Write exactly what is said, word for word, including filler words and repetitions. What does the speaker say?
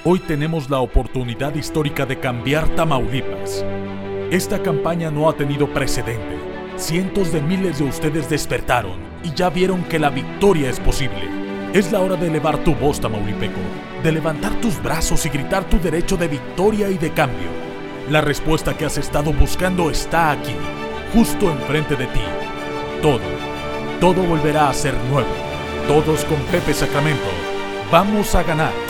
Hoy tenemos la oportunidad histórica de cambiar Tamaulipas. Esta campaña no ha tenido precedente. Cientos de miles de ustedes despertaron y ya vieron que la victoria es posible. Es la hora de elevar tu voz, tamaulipeco, de levantar tus brazos y gritar tu derecho de victoria y de cambio. La respuesta que has estado buscando está aquí, justo enfrente de ti. Todo, todo volverá a ser nuevo. Todos con Pepe Sacramento. Vamos a ganar.